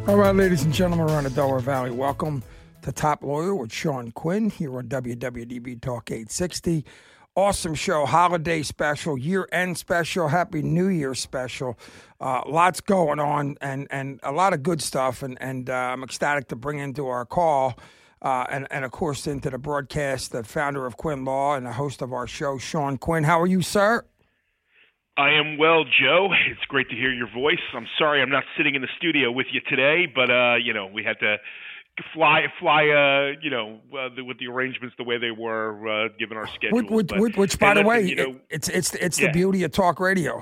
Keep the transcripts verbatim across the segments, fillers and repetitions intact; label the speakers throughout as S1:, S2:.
S1: All right, ladies and gentlemen, we're on the Delaware Valley. Welcome to Top Lawyer with Sean Quinn here on W W D B Talk eight sixty. Awesome show, holiday special, year-end special, Happy New Year special. Uh, lots going on and, and a lot of good stuff, and, and uh, I'm ecstatic to bring into our call uh, and, and, of course, into the broadcast, the founder of Quinn Law and the host of our show, Sean Quinn. How are you, sir?
S2: I am well, Joe. It's great to hear your voice. I'm sorry I'm not sitting in the studio with you today, but, uh, you know, we had to fly, fly, uh, you know, uh, the, with the arrangements the way they were, uh, given our schedule.
S1: Which,
S2: but,
S1: which, which by the
S2: listen,
S1: way,
S2: you know,
S1: it, it's it's it's
S2: yeah.
S1: the beauty of talk radio.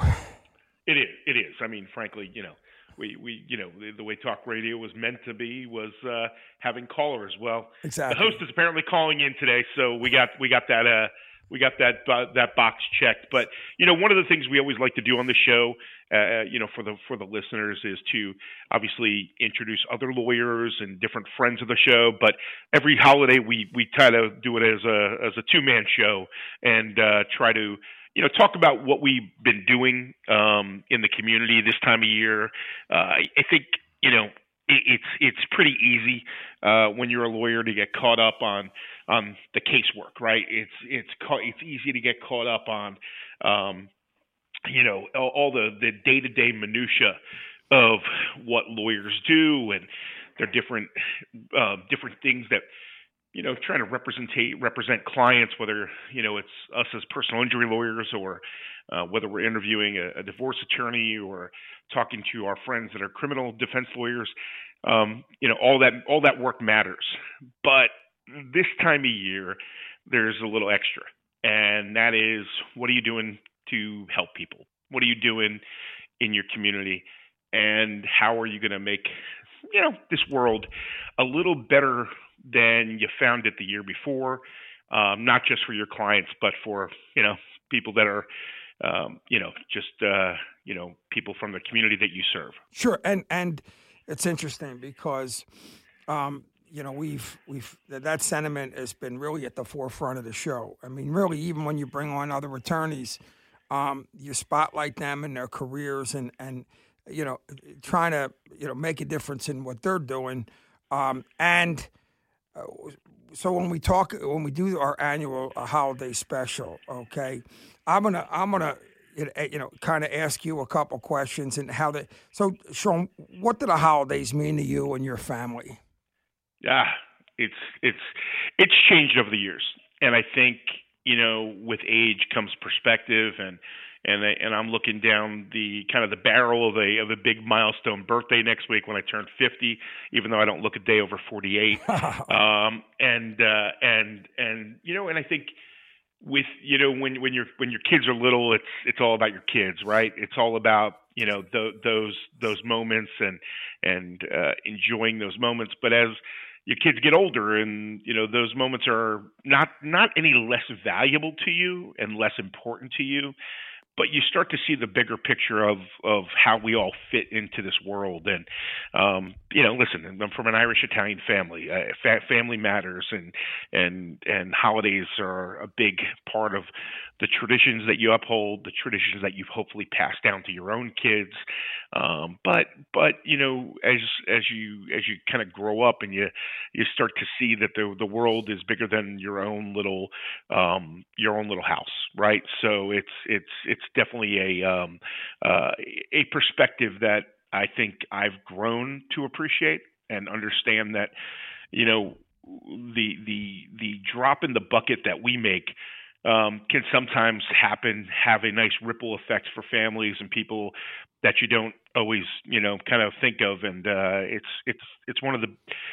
S2: It is. It is. I mean, frankly, you know, we, we you know, the, the way talk radio was meant to be was uh, having callers. Well,
S1: exactly.
S2: The host is apparently calling in today, so we got we got that uh, we got that uh, that box checked. But you know, one of the things we always like to do on the show, uh, you know, for the for the listeners, is to obviously introduce other lawyers and different friends of the show. But every holiday, we we try to do it as a as a two man show and uh, try to, you know, talk about what we've been doing um, in the community this time of year. Uh, I think, you know, it, it's it's pretty easy uh, when you're a lawyer to get caught up on on the casework, right? It's it's ca- it's easy to get caught up on, um, you know, all, all the the day to day minutia of what lawyers do and their different uh, different things that, you know, trying to represent represent clients, whether, you know, it's us as personal injury lawyers or uh, whether we're interviewing a, a divorce attorney or talking to our friends that are criminal defense lawyers. Um, you know, all that all that work matters. But this time of year, there's a little extra, and that is, what are you doing to help people? What are you doing in your community, and how are you going to make, you know, this world a little better than you found it the year before, um, not just for your clients, but for, you know, people that are, um, you know, just, uh, you know, people from the community that you serve.
S1: Sure. And, and it's interesting because, um, you know, we've, we've, that sentiment has been really at the forefront of the show. I mean, really, even when you bring on other attorneys, um, you spotlight them and their careers and, and, you know, trying to, you know, make a difference in what they're doing. Um, and, Uh, so when we talk, when we do our annual uh, holiday special, okay, I'm gonna, I'm gonna, you know, kind of ask you a couple questions and how they. So, Sean, what do the holidays mean to you and your family?
S2: Yeah, it's it's it's changed over the years, and I think, you know, with age comes perspective, and and I, and I'm looking down the kind of the barrel of a of a big milestone birthday next week when I turn fifty, even though I don't look a day over forty-eight. um, and uh, and and you know, and I think with, you know, when when your when your kids are little, it's it's all about your kids, right? It's all about, you know, th- those those moments and and uh, enjoying those moments. But as your kids get older, and, you know, those moments are not not any less valuable to you and less important to you, but you start to see the bigger picture of, of how we all fit into this world. And, um, you know, listen, I'm from an Irish-Italian family. Uh, fa- family matters, and, and, and holidays are a big part of the traditions that you uphold, the traditions that you've hopefully passed down to your own kids. Um, but, but, you know, as, as you, as you kind of grow up and you, you start to see that the, the world is bigger than your own little, um, your own little house. Right. So it's, it's, it's definitely a, um, uh, a perspective that I think I've grown to appreciate and understand that, you know, the, the, the drop in the bucket that we make Um, can sometimes happen, have a nice ripple effect for families and people that you don't always, you know, kind of think of. And uh, it's it's it's one of the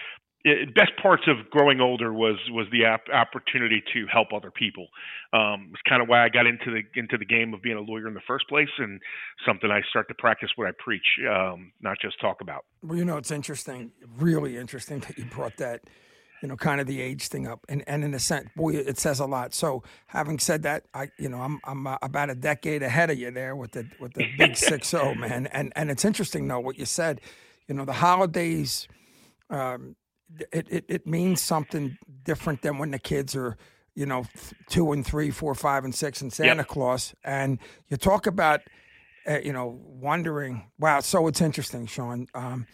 S2: best parts of growing older was was the ap- opportunity to help other people. Um, it's kind of why I got into the into the game of being a lawyer in the first place, and something I start to practice what I preach, um, not just talk about.
S1: Well, you know, it's interesting, really interesting that you brought that, you know, kind of the age thing up, and, and in a sense, boy, it says a lot. So, having said that, I, you know, I'm I'm uh, about a decade ahead of you there with the with the big six zero, man. And and it's interesting though what you said. You know, the holidays, um, it, it it means something different than when the kids are, you know, two and three, four, five, and six, and Santa yep. Claus. And you talk about, uh, you know, wondering. Wow. So it's interesting, Sean. Um,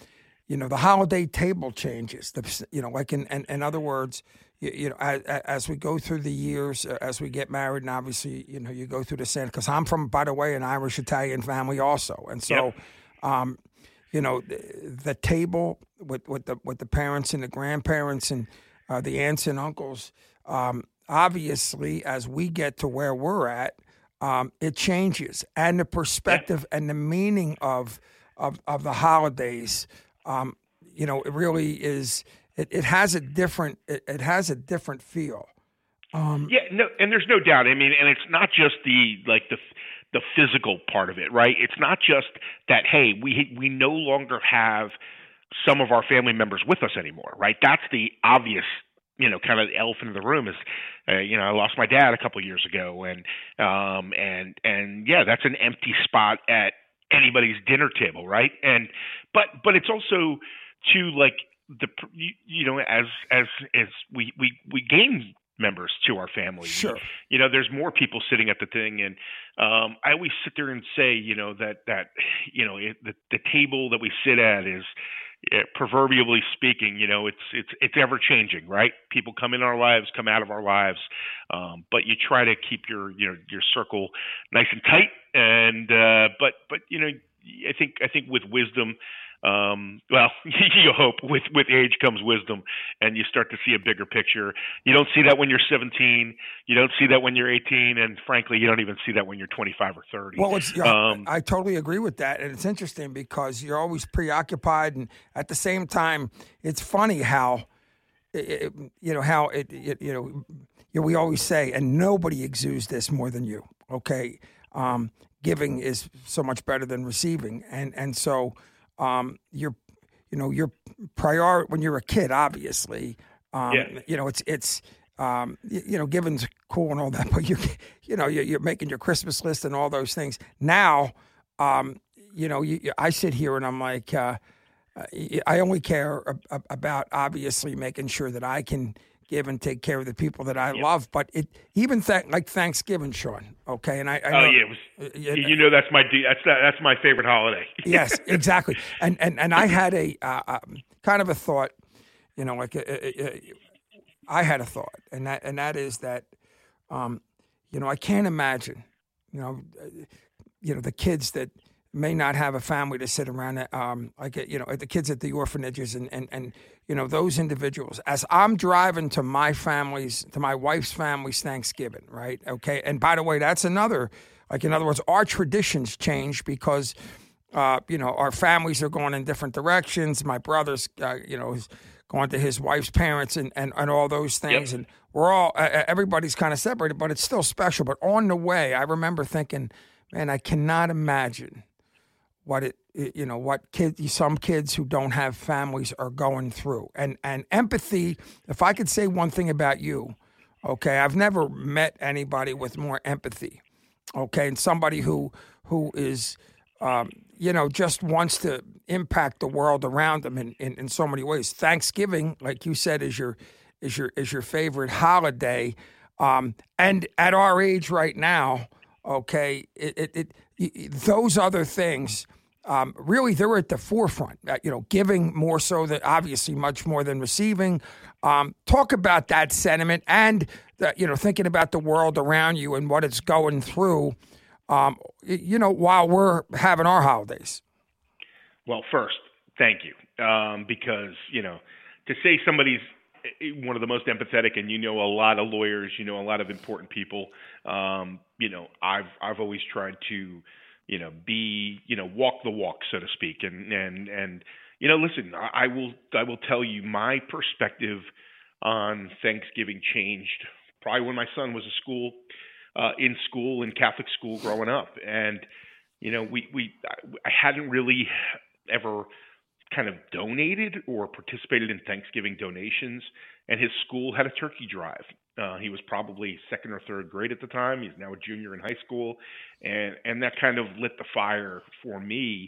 S1: you know, the holiday table changes. The, you know, like in, in, in other words, you, you know, as, as we go through the years, uh, as we get married, and obviously, you know, you go through the sand. Because I'm from, by the way, an Irish Italian family also, and so,
S2: Yep.
S1: um, you know, the, the table with, with the with the parents and the grandparents and uh, the aunts and uncles. Um, obviously, as we get to where we're at, um, it changes, and the perspective yeah. and the meaning of of of the holidays. Um, you know, it really is. It, it has a different. It, it has a different feel. Um,
S2: yeah, no, and there's no doubt. I mean, and it's not just the like the the physical part of it, right? It's not just that. Hey, we we no longer have some of our family members with us anymore, right? That's the obvious, you know, kind of the elephant in the room. Is, uh, you know, I lost my dad a couple of years ago, and um, and and yeah, that's an empty spot at anybody's dinner table, right? And but but it's also to like the you, you know as as as we we we gain members to our family.
S1: Sure.
S2: You know, there's more people sitting at the thing, and um, I always sit there and say, you know, that that you know it, the the table that we sit at is. Yeah, proverbially speaking, you know, it's it's it's ever changing, right? People come in our lives, come out of our lives, um, but you try to keep your you know your circle nice and tight. And uh, but but you know, I think I think with wisdom, um, well, you hope with with age comes wisdom, and you start to see a bigger picture. You don't see that when you're seventeen. You don't see that when you're eighteen, and frankly, you don't even see that when you're twenty-five or thirty.
S1: Well, it's, yeah, um, I totally agree with that, and it's interesting because you're always preoccupied, and at the same time, it's funny how, it, you know, how it, it you know, you know, we always say, and nobody exudes this more than you. Okay, um, giving is so much better than receiving, and and so. Um, you're, you know, your prior when you're a kid, obviously, um,
S2: yeah.
S1: you know, it's, it's, um, you, you know, giving's cool and all that, but you, you know, you're, you're making your Christmas list and all those things. Now, um, you know, you, I sit here and I'm like, uh, I only care about obviously making sure that I can give and take care of the people that I
S2: yep.
S1: love, but it even th- like Thanksgiving, Sean. Okay, and I, I know,
S2: oh yeah, it was, uh, you know that's my that's that's my favorite holiday.
S1: Yes, exactly. And and and I had a uh, um, kind of a thought, you know, like a, a, a, I had a thought, and that and that is that, um, you know, I can't imagine, you know, uh, you know, the kids that may not have a family to sit around, um, like, you know, the kids at the orphanages and, and, and, you know, those individuals. As I'm driving to my family's, to my wife's family's Thanksgiving, right? Okay. And by the way, that's another, like, in other words, our traditions change because, uh, you know, our families are going in different directions. My brother's, uh, you know, is going to his wife's parents and, and, and all those things.
S2: Yep.
S1: And we're all, uh, everybody's kind of separated, but it's still special. But on the way, I remember thinking, man, I cannot imagine what it, you know, what kids, some kids who don't have families are going through. And and empathy, if I could say one thing about you, okay, I've never met anybody with more empathy, okay, and somebody who who is, um, you know, just wants to impact the world around them in, in, in so many ways. Thanksgiving, like you said, is your is your is your favorite holiday, um, and at our age right now, okay, it, it, it those other things, um, really, they're at the forefront. Uh, you know, giving more so than obviously much more than receiving. Um, talk about that sentiment and the, you know, thinking about the world around you and what it's going through. Um, you know, while we're having our holidays.
S2: Well, first, thank you, um, because you know, to say somebody's one of the most empathetic, and you know a lot of lawyers, you know a lot of important people. Um, you know, I've I've always tried to, you know, be you know walk the walk, so to speak, and and and you know, listen, I, I will I will tell you my perspective on Thanksgiving changed probably when my son was a school uh, in school in Catholic school growing up, and you know we we I hadn't really ever kind of donated or participated in Thanksgiving donations, and his school had a turkey drive. Uh, he was probably second or third grade at the time. He's now a junior in high school, and and that kind of lit the fire for me.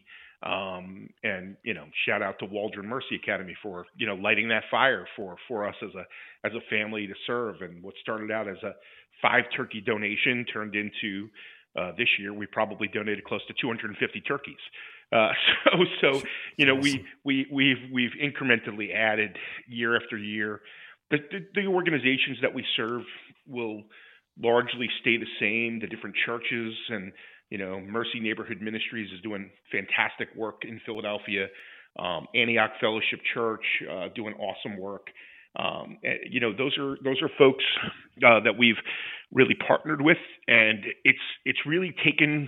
S2: Um, and you know, shout out to Waldron Mercy Academy for you know lighting that fire for for us as a as a family to serve. And what started out as a five turkey donation turned into Uh, this year, we probably donated close to two hundred fifty turkeys. Uh, so, so you know, we we we've we've incrementally added year after year. The, the, the organizations that we serve will largely stay the same. The different churches and you know, Mercy Neighborhood Ministries is doing fantastic work in Philadelphia. Um, Antioch Fellowship Church uh, doing awesome work. Um, and, you know, those are those are folks uh, that we've really partnered with, and it's it's really taken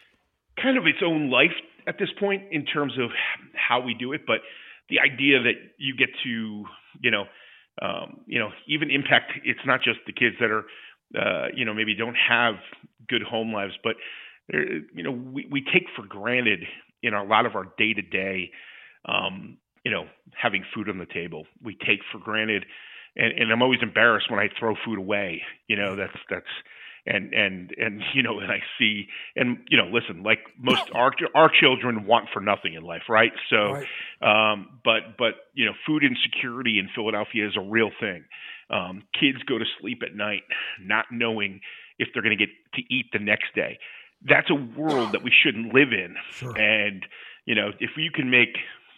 S2: kind of its own life at this point in terms of how we do it. But the idea that you get to, you know, um, you know, even impact. It's not just the kids that are, uh, you know, maybe don't have good home lives, but you know, we, we take for granted in a lot of our day to day. Um, you know, having food on the table, we take for granted, and, and I'm always embarrassed when I throw food away. You know, that's that's, and and and you know, and I see, and you know, listen, like most our our children want for nothing in life, right? So, right. Um, but but you know, food insecurity in Philadelphia is a real thing. Um, kids go to sleep at night not knowing if they're going to get to eat the next day. That's a world that we shouldn't live in. Sure. And you know, if you can make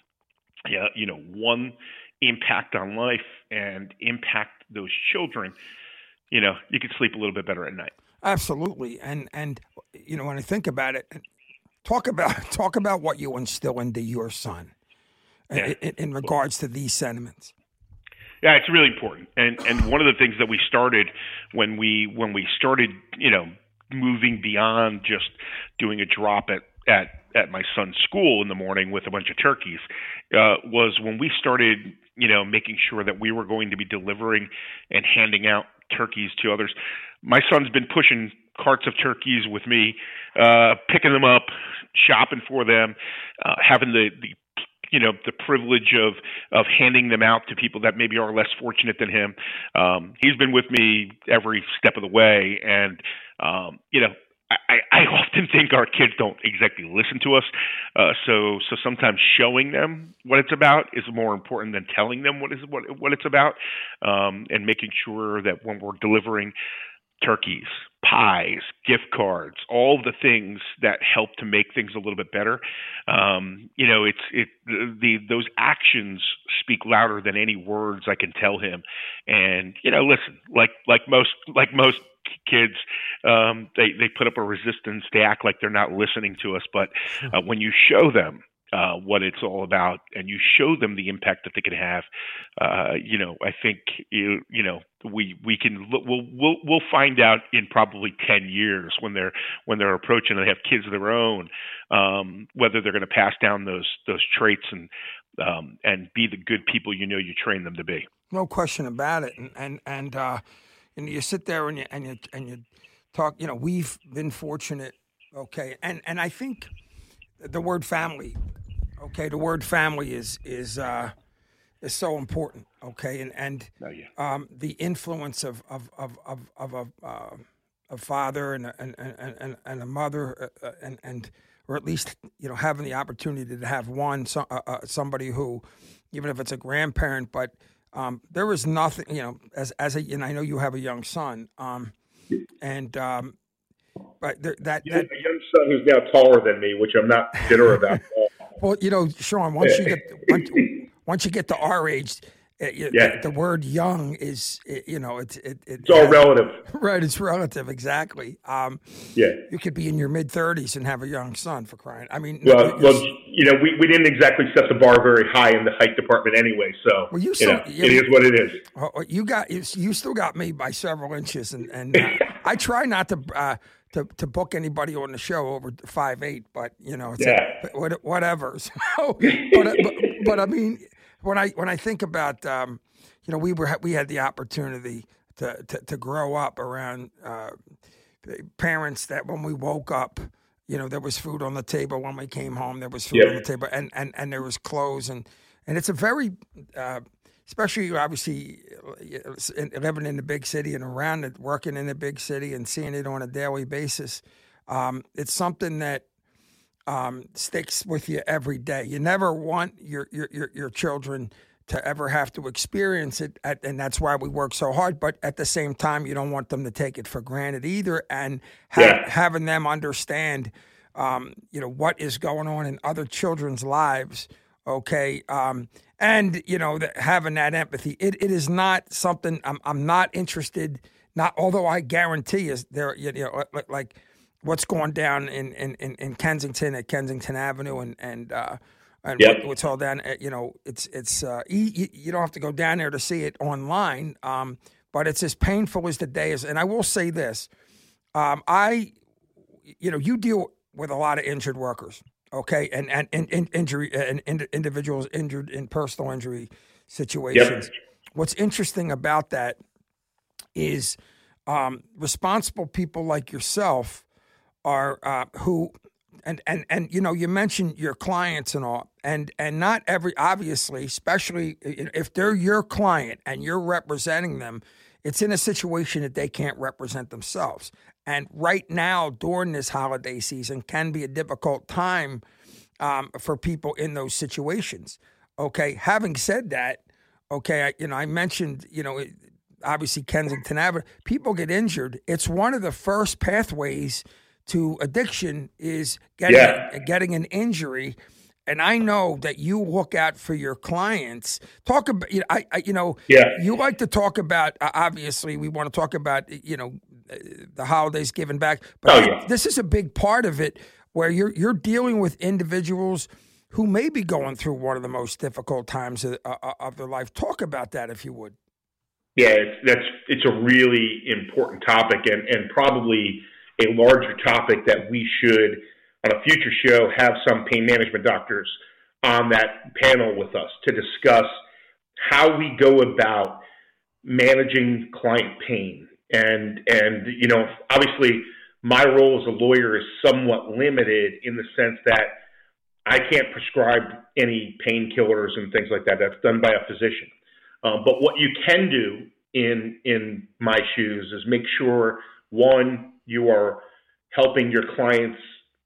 S2: Yeah, you know, one impact on life and impact those children, you know, you could sleep a little bit better at night.
S1: Absolutely, and and you know, when I think about it, talk about talk about what you instill into your son yeah. in, in regards to these sentiments.
S2: Yeah, it's really important, and and one of the things that we started when we when we started, you know, moving beyond just doing a drop at at at my son's school in the morning with a bunch of turkeys, uh, was when we started, you know, making sure that we were going to be delivering and handing out turkeys to others. My son's been pushing carts of turkeys with me, uh, picking them up, shopping for them, uh, having the, the, you know, the privilege of, of handing them out to people that maybe are less fortunate than him. Um, he's been with me every step of the way. And, um, you know, I, I often think our kids don't exactly listen to us. Uh, so so sometimes showing them what it's about is more important than telling them what is what what it's about, um, and making sure that when we're delivering turkeys, pies, gift cards, all the things that help to make things a little bit better. Um, you know, it's it the, the those actions speak louder than any words I can tell him. And you know, listen, like like most like most kids, um, they they put up a resistance. They act like they're not listening to us. But uh, when you show them uh, what it's all about, and you show them the impact that they can have, uh, you know, I think you you know we we can we'll we'll we'll find out in probably ten years when they're when they're approaching and they have kids of their own, um, whether they're going to pass down those those traits and um, and be the good people you know you train them to be.
S1: No question about it, and and and. Uh... And you sit there and you and you and you talk. You know, we've been fortunate, okay. And and I think the word family, okay. The word family is is uh, is so important, okay. And and
S2: oh, yeah.
S1: um, the influence of of of of of a, uh, a father and a, and, and and a mother, uh, and and or at least you know having the opportunity to have one so, uh, uh, somebody who, even if it's a grandparent, but Um, there is nothing, you know, as as a, and I know you have a young son, um, and um, but there, that,
S3: you
S1: that
S3: a young son who's now taller than me, which I'm not bitter about.
S1: Well, you know, Sean, once you get once, once you get to our age, it, you,
S3: yeah.
S1: the, the word "young" is, it, you know, it's it, it,
S3: it's all
S1: uh,
S3: relative,
S1: right? It's relative, exactly. Um,
S3: yeah,
S1: you could be in your mid thirties and have a young son, for crying. I mean,
S3: well, well, you know, we, we didn't exactly set the bar very high in the height department anyway, so
S1: well, you, still,
S3: you know,
S1: you
S3: it is what it is.
S1: You got you, you still got me by several inches, and and uh, I try not to. Uh, To, to book anybody on the show over five eight, but you know, it's
S3: yeah.
S1: a, whatever. So, but, but but I mean, when I when I think about, um, you know, we were we had the opportunity to to, to grow up around uh, parents that when we woke up, you know, there was food on the table. When we came home, there was food
S3: yep.
S1: on the table, and, and, and there was clothes, and and it's a very uh, especially obviously living in the big city and around it, working in the big city and seeing it on a daily basis. Um, it's something that um, sticks with you every day. You never want your, your, your, your children to ever have to experience it, at, and that's why we work so hard. But at the same time, you don't want them to take it for granted either, and ha-
S3: Yeah.
S1: having them understand, um, you know, what is going on in other children's lives. Okay, um, and you know, the, having that empathy. It it is not something I'm I'm not interested. Not although I guarantee is there, you know, like, like what's going down in, in, in Kensington at Kensington Avenue and and. Uh, And
S3: Yep.
S1: what, what's all down, you know, it's it's uh, you, you don't have to go down there to see it online, um, but it's as painful as the day is. And I will say this, um, I, you know, you deal with a lot of injured workers, okay, and and, and, and injury and, and individuals injured in personal injury situations.
S3: Yep.
S1: What's interesting about that is um, responsible people like yourself are uh, who. And, and and you know, you mentioned your clients and all, and and not every, obviously, especially if they're your client and you're representing them, it's in a situation that they can't represent themselves. And right now, during this holiday season, can be a difficult time um, for people in those situations. Okay, having said that, okay, I, you know, I mentioned, you know, obviously Kensington Avenue, people get injured. It's one of the first pathways to addiction is getting
S3: Yeah.
S1: getting an injury, and I know that you look out for your clients. Talk about, you know, I, I you know,
S3: Yeah.
S1: you like to talk about. Uh, obviously, we want to talk about, you know, the holidays giving back, but
S3: Oh, yeah.
S1: this is a big part of it, where you're you're dealing with individuals who may be going through one of the most difficult times of, uh, of their life. Talk about that, if you would.
S3: Yeah, it's, that's it's a really important topic, and and probably a larger topic that we should, on a future show, have some pain management doctors on that panel with us to discuss how we go about managing client pain. And, and you know, obviously, my role as a lawyer is somewhat limited in the sense that I can't prescribe any painkillers and things like that. That's done by a physician. Um, but what you can do in in my shoes is make sure, one, you are helping your clients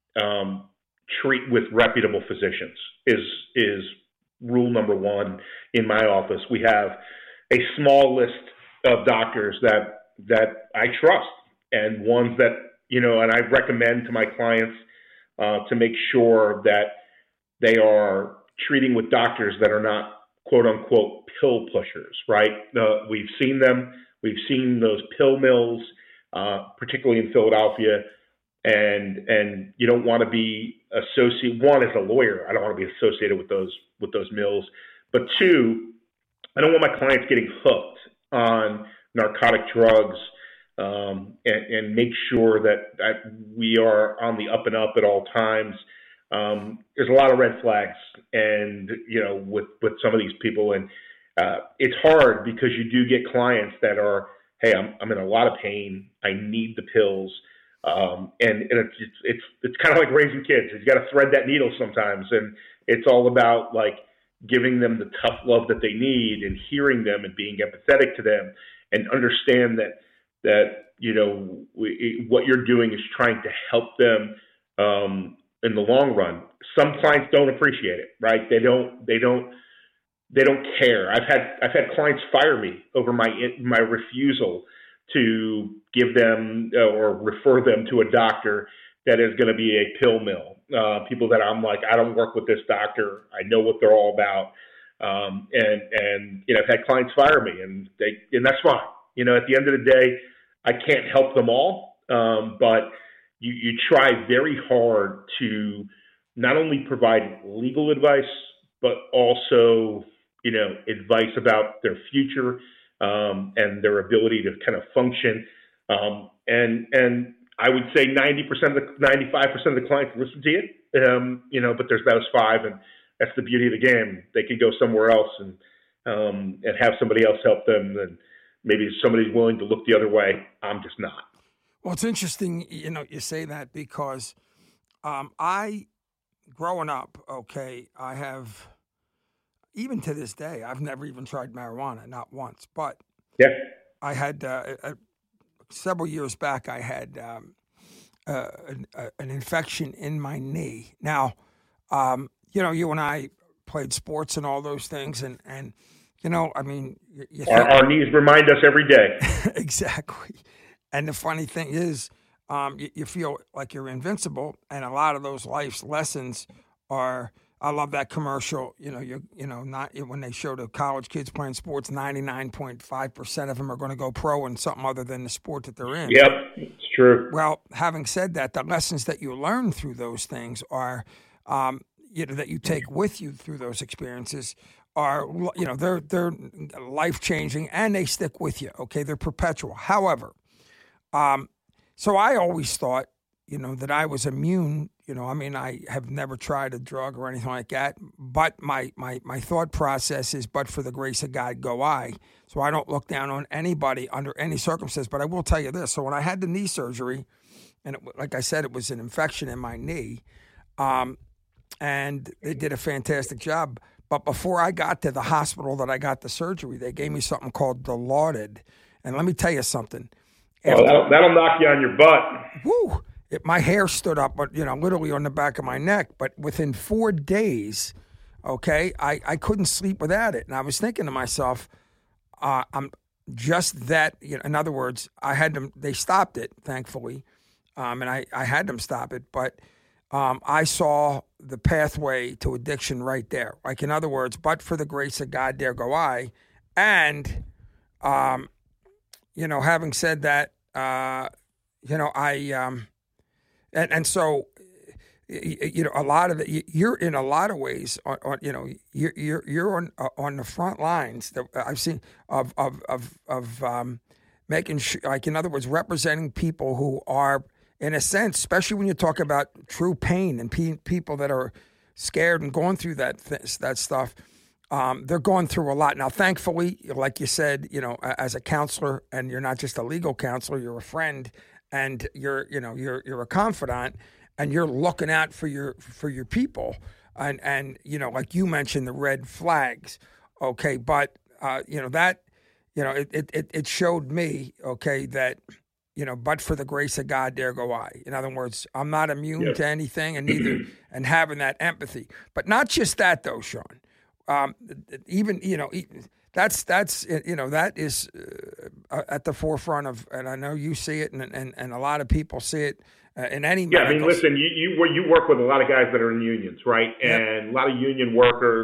S3: um, treat with reputable physicians is is rule number one in my office. We have a small list of doctors that that I trust, and ones that, you know, and I recommend to my clients uh, to make sure that they are treating with doctors that are not quote unquote pill pushers, right? Uh, we've seen them. We've seen those pill mills. Uh, particularly in Philadelphia, and and you don't want to be associated. One, as a lawyer, I don't want to be associated with those with those mills. But two, I don't want my clients getting hooked on narcotic drugs, um, and, and make sure that, that we are on the up and up at all times. Um, there's a lot of red flags, and you know, with with some of these people, and uh, it's hard because you do get clients that are, hey, I'm I'm in a lot of pain. I need the pills, um, and, and it's it's it's, it's kind of like raising kids. You got to thread that needle sometimes, and it's all about like giving them the tough love that they need, and hearing them, and being empathetic to them, and understand that that you know we, what you're doing is trying to help them um, in the long run. Some clients don't appreciate it, right? They don't they don't. They don't care. I've had I've had clients fire me over my my refusal to give them uh, or refer them to a doctor that is going to be a pill mill. Uh, people that I'm like, I don't work with this doctor. I know what they're all about, um, and and you know, I've had clients fire me, and they and that's fine. You know, at the end of the day, I can't help them all, um, but you you try very hard to not only provide legal advice, but also, you know, advice about their future um, and their ability to kind of function. Um, and and I would say ninety percent of the ninety-five percent of the clients listen to you, um, you know, but there's those five, and that's the beauty of the game. They can go somewhere else and um, and have somebody else help them, and maybe somebody's willing to look the other way. I'm just not.
S1: Well, it's interesting, you know, you say that because um, I, growing up, okay, I have. Even to this day, I've never even tried marijuana, not once. But
S3: yeah,
S1: I had uh, uh, several years back. I had um, uh, an, uh, an infection in my knee. Now, um, you know, you and I played sports and all those things, and and You know, I mean, you, you
S3: our,
S1: think,
S3: our knees remind us every day.
S1: exactly. And the funny thing is, um, you, you feel like you're invincible, and a lot of those life's lessons are. I love that commercial. You know, you you know, not when they show the college kids playing sports, ninety-nine point five percent of them are going to go pro in something other than the sport that they're in.
S3: Yep, it's true.
S1: Well, having said that, the lessons that you learn through those things are, um, you know, that you take with you through those experiences are, you know, they're they're life changing and they stick with you. Okay, they're perpetual. However, um, so I always thought, you know, that I was immune. You know, I mean, I have never tried a drug or anything like that, but my, my, my thought process is, but for the grace of God, go I. So I don't look down on anybody under any circumstance, but I will tell you this. So when I had the knee surgery, and it, like I said, it was an infection in my knee, um, and they did a fantastic job. But before I got to the hospital that I got the surgery, they gave me something called Dilaudid. And let me tell you something.
S3: After, oh, that'll, that'll knock you on your butt.
S1: Woo! It, my hair stood up, but you know, literally on the back of my neck. But within four days, okay, I, I couldn't sleep without it. And I was thinking to myself, uh, I'm just that, you know, in other words, I had them, they stopped it, thankfully. Um, and I, I had them stop it, but um, I saw the pathway to addiction right there. Like, in other words, but for the grace of God, there go I. And, um, you know, having said that, uh, you know, I, um, And and so, you know, a lot of it, you're in a lot of ways, on, on you know, you're you're you're on on the front lines that I've seen of of of of um, making sure, like, in other words, representing people who are, in a sense, especially when you talk about true pain and pe- people that are scared and going through that th- that stuff. Um, they're going through a lot now. Thankfully, like you said, you know, as a counselor, and you're not just a legal counselor, you're a friend. And you're, you know, you're you're a confidant, and you're looking out for your for your people, and and you know, like you mentioned, the red flags, okay. But uh, you know that, you know, it it it showed me, okay, that, you know, but for the grace of God, there go I. In other words, I'm not immune yeah. to anything, and neither, and having that empathy. But not just that, though, Sean. Um, even you know. That's that's you know that is uh, at the forefront of, and I know you see it, and and, and a lot of people see it uh, in any.
S3: Yeah, I mean, listen, you you you work with a lot of guys that are in unions, right? Yep. And a lot of union workers,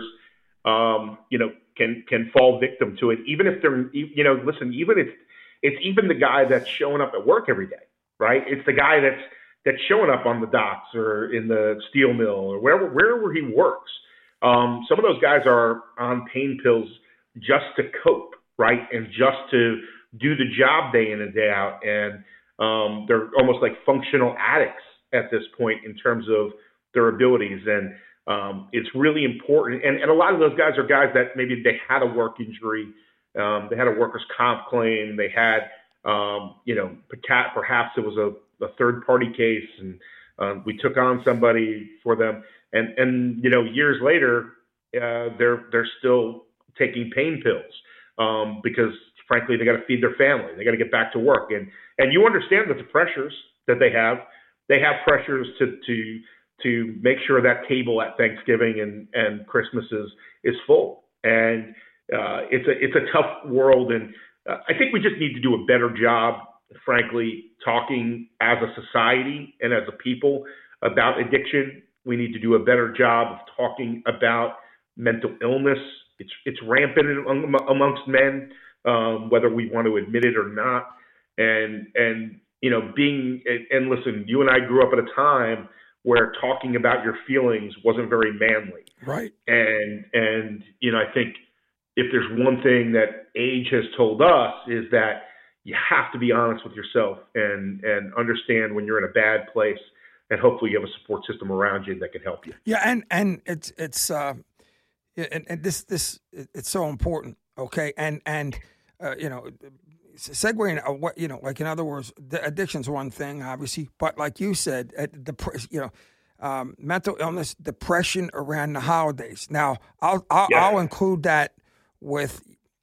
S3: um, you know, can can fall victim to it, even if they're, you know, listen, even if it's even the guy that's showing up at work every day, right? It's the guy that's that's showing up on the docks or in the steel mill or wherever wherever he works. Um, some of those guys are on pain pills just to cope, right? And just to do the job day in and day out. And um, they're almost like functional addicts at this point in terms of their abilities. And um, it's really important. And, and a lot of those guys are guys that maybe they had a work injury. Um, they had a workers' comp claim. They had, um, you know, perhaps it was a, a third-party case, and um, we took on somebody for them. And, and you know, years later, uh, they're they're still taking pain pills um, because, frankly, they got to feed their family. They got to get back to work. And and you understand that the pressures that they have, they have pressures to to to make sure that table at Thanksgiving and, and Christmas is, is full. And uh, it's a it's a tough world. And uh, I think we just need to do a better job, frankly, talking as a society and as a people about addiction. We need to do a better job of talking about mental illness. It's it's rampant amongst men, um, whether we want to admit it or not. And and you know, being and listen, you and I grew up at a time where talking about your feelings wasn't very manly,
S1: right?
S3: And and you know, I think if there's one thing that age has told us is that you have to be honest with yourself and and understand when you're in a bad place, and hopefully you have a support system around you that can help you.
S1: Yeah, and and it's it's. Uh... And, and this, this, it's so important, okay? And and uh, you know, segueing, uh, what you know, like in other words, addiction's one thing, obviously, but like you said, uh, dep- you know, um, mental illness, depression around the holidays. Now, I'll I'll, yeah. I'll include that with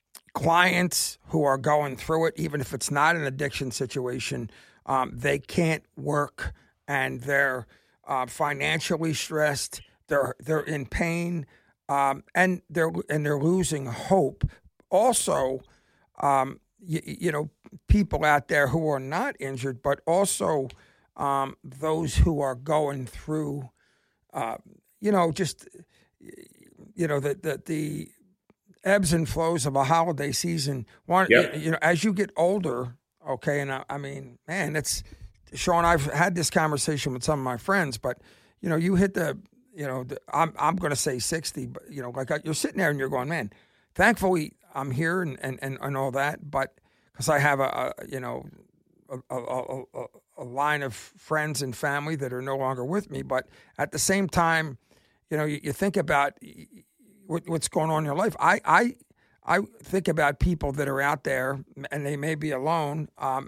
S1: clients who are going through it, even if it's not an addiction situation. Um, they can't work, and they're uh, financially stressed. They're they're in pain. Um, and they're and they're losing hope, also, um, you, you know, people out there who are not injured, but also um, those who are going through, uh, you know, just, you know, the, the, the ebbs and flows of a holiday season. One,
S3: yep.
S1: you, you know, as you get older, okay, and I, I mean, man, it's, Sean, I've had this conversation with some of my friends, but, you know, you hit the, you know, the, I'm I'm going to say sixty, but, you know, like you're sitting there and you're going, man, thankfully I'm here and, and, and, and all that, but because I have a, a you know, a, a, a, a line of friends and family that are no longer with me, but at the same time, you know, you, you think about what, what's going on in your life. I, I, I think about people that are out there and they may be alone, um,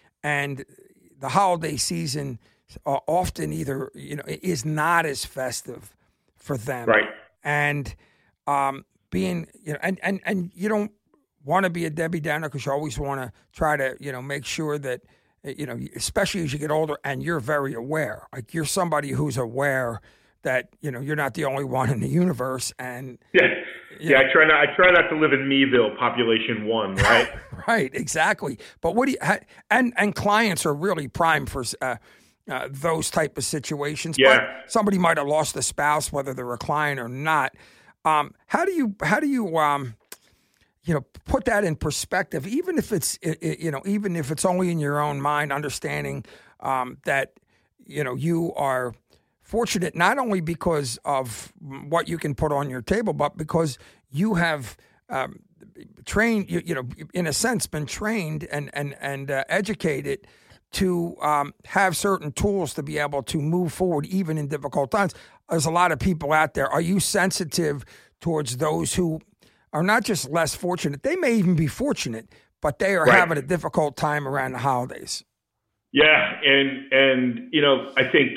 S1: and the holiday season uh, often either, you know, is not as festive for them.
S3: Right.
S1: And um, being, you know, and, and, and you don't want to be a Debbie Downer because you always want to try to, you know, make sure that, you know, especially as you get older and you're very aware, like you're somebody who's aware that, you know, you're not the only one in the universe. And
S3: yeah, yeah, know, I try not, I try not to live in Meville, population one, right?
S1: Right, exactly. But what do you, and, and clients are really prime for uh, uh, those type of situations.
S3: Yeah.
S1: But somebody might have lost a spouse, whether they're a client or not. Um, how do you, how do you, um, you know, put that in perspective, even if it's, you know, even if it's only in your own mind, understanding um, that, you know, you are fortunate not only because of what you can put on your table, but because you have um, trained, you, you know, in a sense, been trained and and and uh, educated to um, have certain tools to be able to move forward even in difficult times. There's a lot of people out there. Are you sensitive towards those who are not just less fortunate? They may even be fortunate, but they are
S3: right.
S1: having a difficult time around the holidays.
S3: Yeah, and and you know, I think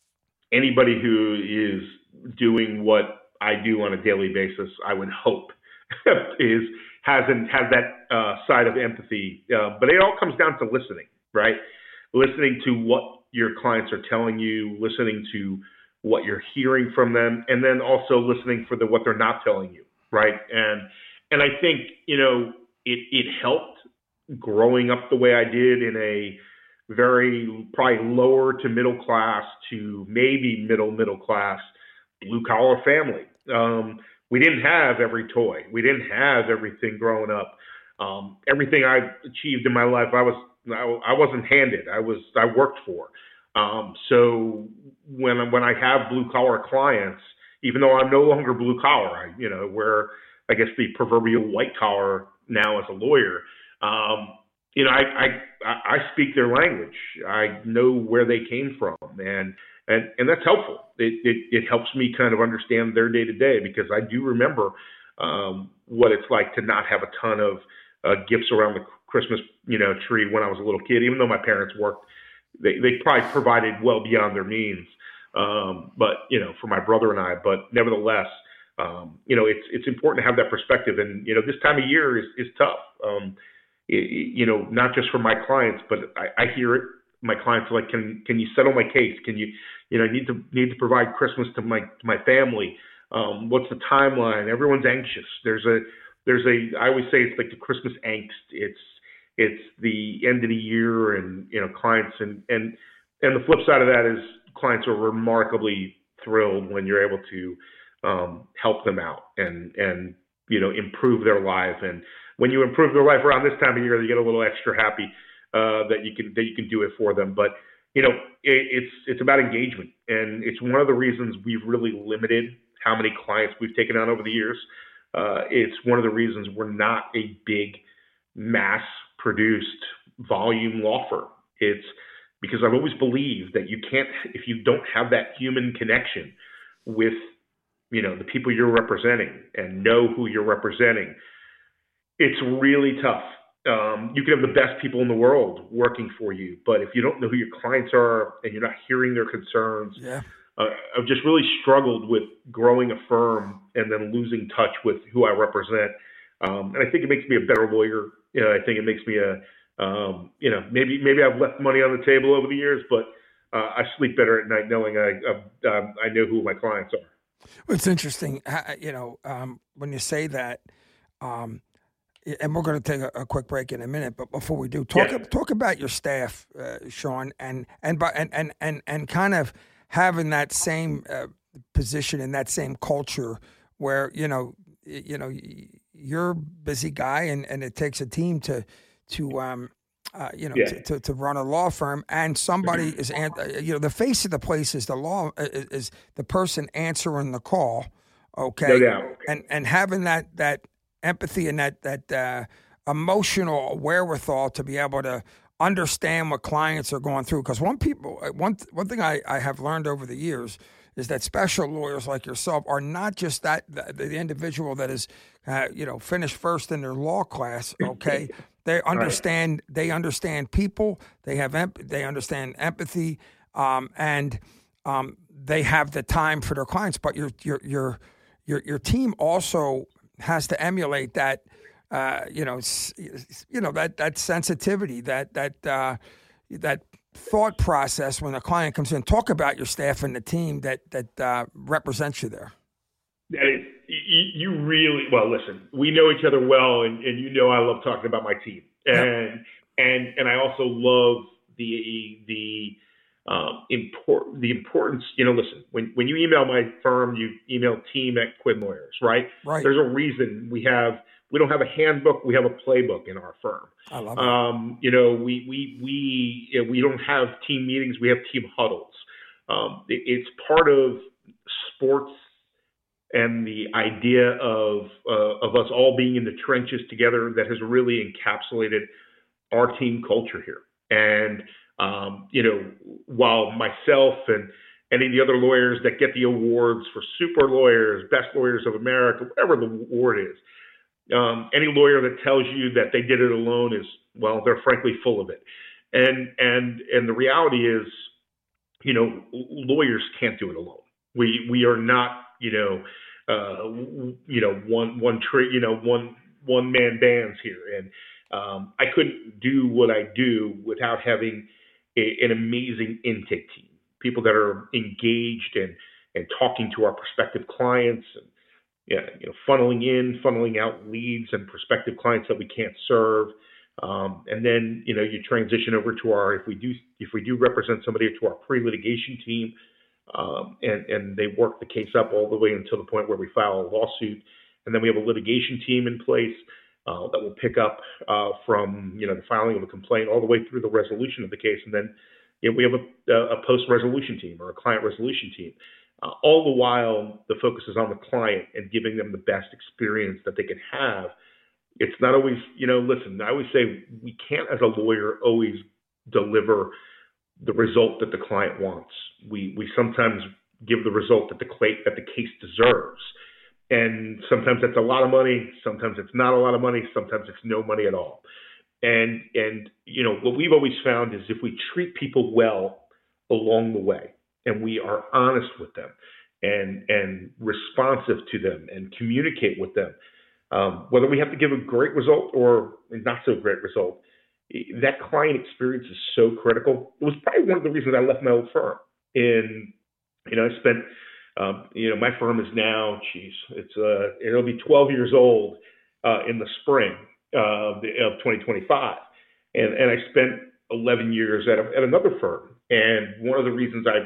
S3: anybody who is doing what I do on a daily basis, I would hope, is hasn't has that uh, side of empathy. Uh, but it all comes down to listening, right? Listening to what your clients are telling you, listening to what you're hearing from them, and then also listening for the what they're not telling you, right? And and I think, you know, it it helped growing up the way I did in a very probably lower to middle class to maybe middle middle class blue collar family. Um, we didn't have every toy. We didn't have everything growing up. Um, everything I achieved in my life, I was I, I wasn't handed. I was I worked for. Um, so when when I have blue collar clients, even though I'm no longer blue collar, I you know wear I guess the proverbial white collar now as a lawyer. Um, you know, I, I I speak their language. I know where they came from, and and and that's helpful. It it, it helps me kind of understand their day to day, because I do remember um, what it's like to not have a ton of uh, gifts around the Christmas you know tree when I was a little kid. Even though my parents worked, they they probably provided well beyond their means. Um, but you know, for my brother and I, but nevertheless, um, you know, it's it's important to have that perspective. And you know, this time of year is is tough. Um, you know, not just for my clients, but I, I hear it. My clients are like, can can you settle my case? Can you, you know, need to need to provide Christmas to my to my family? Um, what's the timeline? Everyone's anxious. There's a there's a I always say it's like the Christmas angst. It's it's the end of the year, and you know, clients and and and the flip side of that is clients are remarkably thrilled when you're able to um, help them out and and you know improve their life. And when you improve their life around this time of year, they get a little extra happy uh, that you can that you can do it for them. But you know, it, it's it's about engagement, and it's one of the reasons we've really limited how many clients we've taken on over the years. Uh, it's one of the reasons we're not a big mass-produced volume law firm. It's because I've always believed that you can't, if you don't have that human connection with, you know, the people you're representing and know who you're representing, it's really tough. Um, you can have the best people in the world working for you, but if you don't know who your clients are and you're not hearing their concerns,
S1: yeah.
S3: uh, I've just really struggled with growing a firm and then losing touch with who I represent. Um, and I think it makes me a better lawyer. You know, I think it makes me a, um, you know, maybe maybe I've left money on the table over the years, but uh, I sleep better at night knowing I I, um, I know who my clients are.
S1: Well, it's interesting, you know, um, when you say that. Um, and we're going to take a, a quick break in a minute, but before we do, talk
S3: yeah.
S1: talk about your staff, uh, Sean, and and by and, and and and kind of having that same uh, position and that same culture where you know you know you're a busy guy, and, and it takes a team to to um uh, you know
S3: yeah.
S1: to, to to run a law firm, and somebody is you know the face of the place is the law is, is the person answering the call, okay,
S3: no doubt.
S1: and and having that that. empathy and that that uh, emotional wherewithal to be able to understand what clients are going through. Because one people one one thing I, I have learned over the years is that special lawyers like yourself are not just that the, the individual that is uh, you know finished first in their law class. Okay, they understand right. they understand people. They have emp- they understand empathy, um, and um, they have the time for their clients. But your your your your your team also has to emulate that, uh, you know, you know that that sensitivity, that that uh, that thought process when a client comes in. Talk about your staff and the team that that uh, represents you there.
S3: That is, you, you really well. Listen, we know each other well, and, and you know I love talking about my team, and yep. and and I also love the the. Um, import, the importance, you know, listen, when, when you email my firm, you email team at Quinn Lawyers, right?
S1: Right.
S3: There's a reason we have, we don't have a handbook, we have a playbook in our firm.
S1: I love
S3: um, it. You know, we, we, we, you know, we don't have team meetings, we have team huddles. Um, it, it's part of sports and the idea of, uh, of us all being in the trenches together that has really encapsulated our team culture here. And, Um, you know, while myself and any of the other lawyers that get the awards for super lawyers, best lawyers of America, whatever the award is, um, any lawyer that tells you that they did it alone is, well, they're frankly full of it. And, and, and the reality is, you know, lawyers can't do it alone. We, we are not, you know, uh, you know, one, one tree, you know, one, one man bands here. And, um, I couldn't do what I do without having an amazing intake team, people that are engaged and, and talking to our prospective clients and, yeah, you know, funneling in, funneling out leads and prospective clients that we can't serve. Um, and then, you know, you transition over to our, if we do, if we do represent somebody, to our pre-litigation team, um, and, and they work the case up all the way until the point where we file a lawsuit. And then we have a litigation team in place Uh, that will pick up uh, from, you know, the filing of a complaint all the way through the resolution of the case. And then you know, we have a, a post-resolution team or a client resolution team. Uh, all the while, the focus is on the client and giving them the best experience that they can have. It's not always, you know, listen, I always say we can't, as a lawyer, always deliver the result that the client wants. We we sometimes give the result that the, that the case deserves. And sometimes that's a lot of money. Sometimes it's not a lot of money. Sometimes it's no money at all. And, and you know, what we've always found is if we treat people well along the way and we are honest with them and, and responsive to them and communicate with them, um, whether we have to give a great result or not so great result, that client experience is so critical. It was probably one of the reasons I left my old firm. And, you know, I spent Um, you know, my firm is now, geez, it's uh, it'll be twelve years old uh, in the spring uh, of twenty twenty-five, and and I spent eleven years at a, at another firm. And one of the reasons I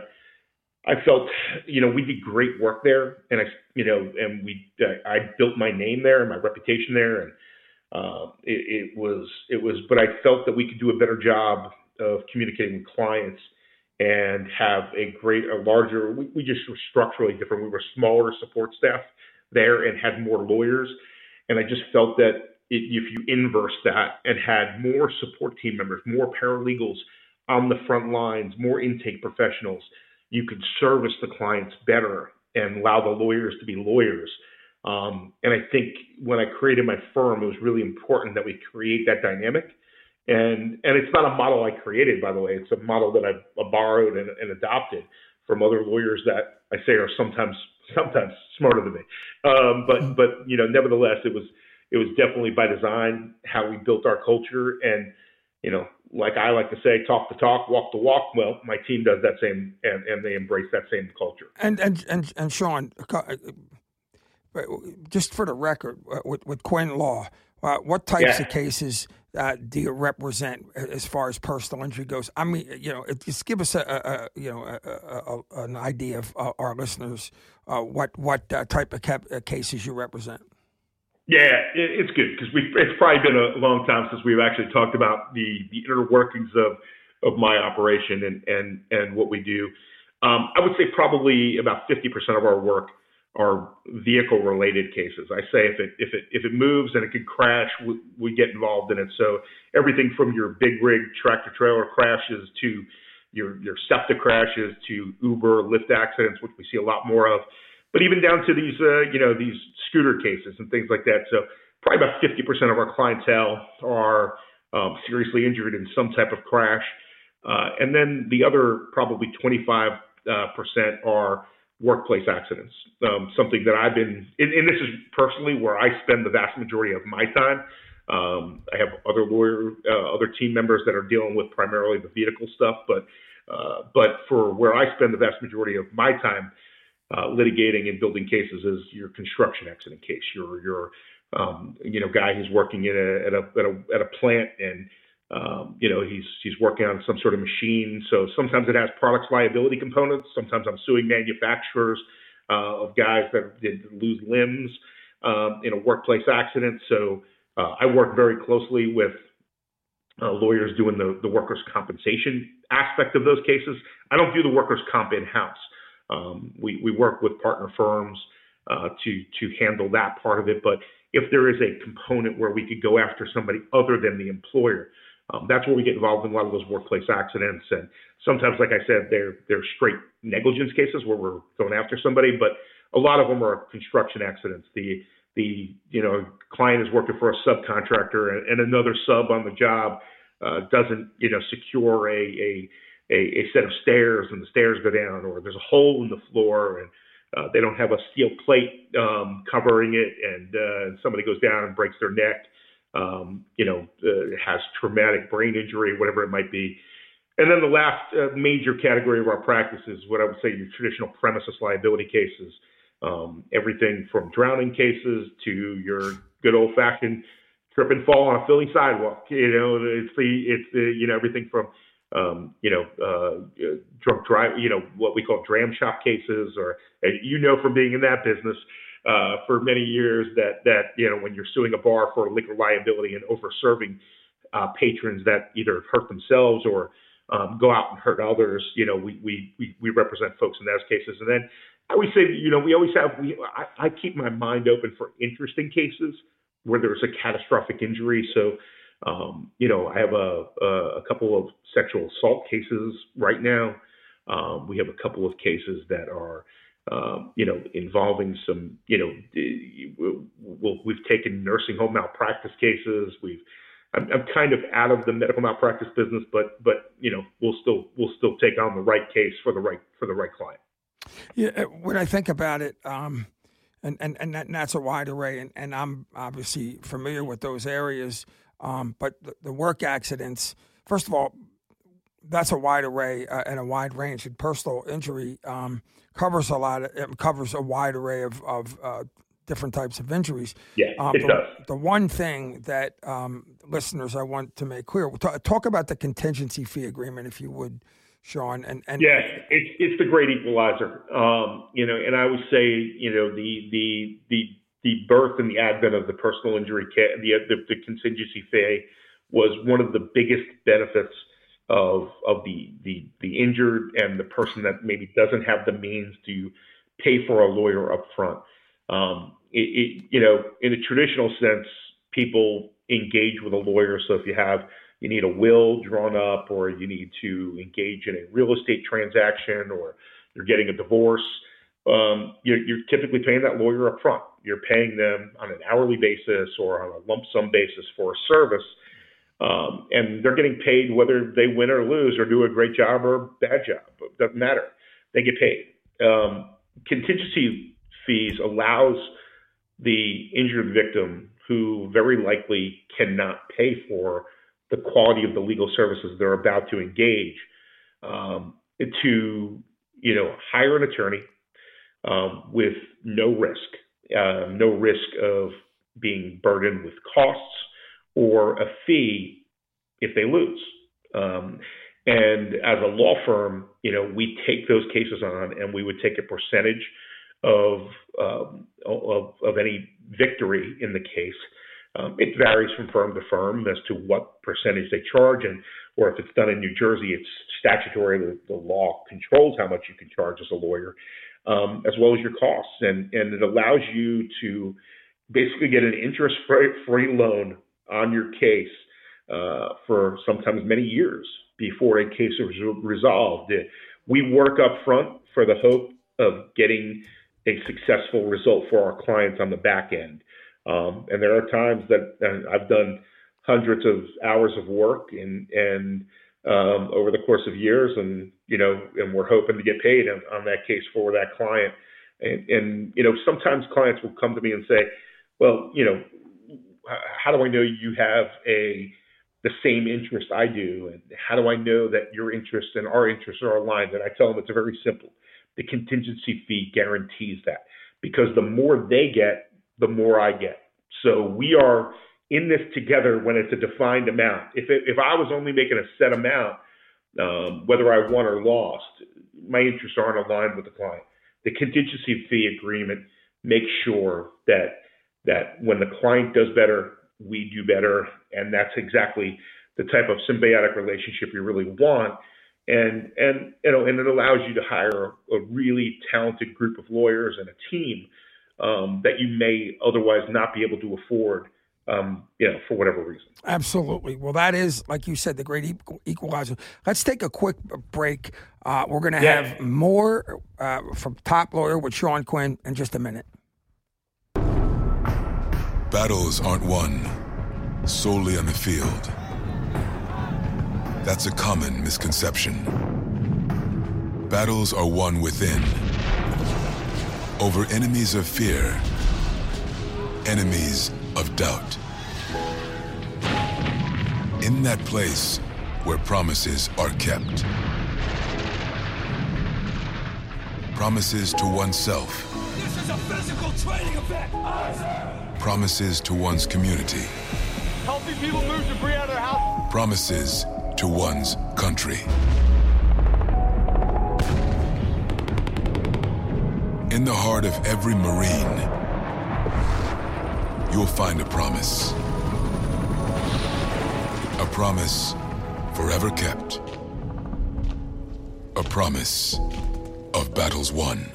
S3: I felt, you know, we did great work there, and I, you know, and we uh, I built my name there and my reputation there, and uh, it, it was it was, but I felt that we could do a better job of communicating with clients and have a great, a larger, we, we just were structurally different. We were smaller support staff there and had more lawyers. And I just felt that it, if you inverse that and had more support team members, more paralegals on the front lines, more intake professionals, you could service the clients better and allow the lawyers to be lawyers. Um, and I think when I created my firm, it was really important that we create that dynamic. And and it's not a model I created, by the way. It's a model that I've borrowed and, and adopted from other lawyers that I say are sometimes sometimes smarter than me. Um, but but you know, nevertheless, it was it was definitely by design how we built our culture. And you know, like I like to say, talk the talk, walk the walk. Well, my team does that same, and, and they embrace that same culture.
S1: And and and and Sean, just for the record, with, with Quinn Law, Uh, what types
S3: Yeah.
S1: of cases uh, do you represent as far as personal injury goes? I mean, you know, it, just give us a, a, a you know a, a, a, an idea of uh, our listeners uh, what what uh, type of cap- uh, cases you represent.
S3: Yeah, it, it's good because we it's probably been a long time since we've actually talked about the the inner workings of of my operation and and and what we do. Um, I would say probably about fifty percent of our work are vehicle related cases. I say if it if it if it moves and it could crash, we, we get involved in it. So everything from your big rig tractor trailer crashes to your your SEPTA crashes to Uber, Lyft accidents, which we see a lot more of, but even down to these uh, you know these scooter cases and things like that. So probably about fifty percent of our clientele are um, seriously injured in some type of crash, uh, and then the other probably twenty-five percent are workplace accidents, um, something that I've been, and, and this is personally where I spend the vast majority of my time. Um, I have other lawyer, uh, other team members that are dealing with primarily the vehicle stuff, but uh, but for where I spend the vast majority of my time uh, litigating and building cases is your construction accident case, your your um, you know guy who's working in a, at a at a at a plant and Um, you know, he's he's working on some sort of machine. So sometimes it has products liability components. Sometimes I'm suing manufacturers uh, of guys that did lose limbs um, in a workplace accident. So uh, I work very closely with uh, lawyers doing the, the workers' compensation aspect of those cases. I don't do the workers' comp in-house. Um, we, we work with partner firms uh, to to handle that part of it. But if there is a component where we could go after somebody other than the employer, Um, that's where we get involved in a lot of those workplace accidents. And sometimes, like I said, they're, they're straight negligence cases where we're going after somebody, but a lot of them are construction accidents. The, the, you know, client is working for a subcontractor and, and another sub on the job uh, doesn't, you know, secure a, a, a, a set of stairs and the stairs go down, or there's a hole in the floor and uh, they don't have a steel plate um, covering it, and uh, somebody goes down and breaks their neck. Um, you know, uh, has traumatic brain injury, whatever it might be. And then the last uh, major category of our practice is what I would say your traditional premises liability cases. Um, everything from drowning cases to your good old fashioned trip and fall on a Philly sidewalk. You know, it's the, it's the, you know, everything from, um, you know, uh, drunk drive, you know, what we call dram shop cases, or, uh, you know, from being in that business, Uh, for many years that, that, you know, when you're suing a bar for liquor liability and over serving uh, patrons that either hurt themselves or um, go out and hurt others, you know, we, we, we, we represent folks in those cases. And then I always say, you know, we always have, we, I, I keep my mind open for interesting cases where there's a catastrophic injury. So, um, you know, I have a, a, a couple of sexual assault cases right now. Um, we have a couple of cases that are, Um, you know, involving some, you know, we'll, we've taken nursing home malpractice cases. We've, I'm, I'm kind of out of the medical malpractice business, but, but you know, we'll still, we'll still take on the right case for the right, for the right client.
S1: Yeah, when I think about it, um, and and and, that, and that's a wide array, and, and I'm obviously familiar with those areas. Um, but the, the work accidents, first of all, that's a wide array uh, and a wide range. And personal injury um, covers a lot. Of, it covers a wide array of, of uh, different types of injuries.
S3: Yeah,
S1: um,
S3: it
S1: the,
S3: does.
S1: The one thing that um, listeners I want to make clear: talk, talk about the contingency fee agreement, if you would, Sean. And, and
S3: yeah, it's it's the great equalizer. Um, you know, and I would say, you know, the the the the birth and the advent of the personal injury ca- the, the the contingency fee was one of the biggest benefits of of the, the the injured and the person that maybe doesn't have the means to pay for a lawyer up front. Um, it, it, you know, in a traditional sense, people engage with a lawyer. So if you have, you need a will drawn up, or you need to engage in a real estate transaction, or you're getting a divorce, um, you're, you're typically paying that lawyer up front. You're paying them on an hourly basis or on a lump sum basis for a service. Um, and they're getting paid whether they win or lose or do a great job or a bad job. It doesn't matter. They get paid. Um, contingency fees allows the injured victim, who very likely cannot pay for the quality of the legal services they're about to engage, um, to, you know, hire an attorney um, with no risk, uh, no risk of being burdened with costs or a fee if they lose. Um, and as a law firm, you know, we take those cases on and we would take a percentage of um, of, of any victory in the case. Um, it varies from firm to firm as to what percentage they charge, and or if it's done in New Jersey, it's statutory. The, the law controls how much you can charge as a lawyer, um, as well as your costs, and and it allows you to basically get an interest-free loan on your case uh, for sometimes many years before a case is resolved. We work up front for the hope of getting a successful result for our clients on the back end. Um, and there are times that uh, I've done hundreds of hours of work and, and um, over the course of years, and you know, and we're hoping to get paid on, on that case for that client. And, and you know, sometimes clients will come to me and say, "Well, you know, how do I know you have a the same interest I do, and how do I know that your interests and our interests are aligned?" And I tell them it's very simple. The contingency fee guarantees that, because the more they get, the more I get. So we are in this together when it's a defined amount. If it, if I was only making a set amount, um, whether I won or lost, my interests aren't aligned with the client. The contingency fee agreement makes sure that that when the client does better, we do better, and that's exactly the type of symbiotic relationship you really want. And and you know, and it allows you to hire a really talented group of lawyers and a team um, that you may otherwise not be able to afford, um, you know, for whatever reason.
S1: Absolutely. Well, that is, like you said, the great equalizer. Let's take a quick break. Uh, we're going to yeah. have more uh, from Top Lawyer with Sean Quinn in just a minute.
S4: Battles aren't won solely on the field. That's a common misconception. Battles are won within, over enemies of fear, enemies of doubt. In that place where promises are kept. Promises to oneself.
S5: This is a physical training event.
S4: Promises to one's community.
S5: Helping people move debris out of their house.
S4: Promises to one's country. In the heart of every Marine, you'll find a promise. A promise forever kept. A promise of battles won.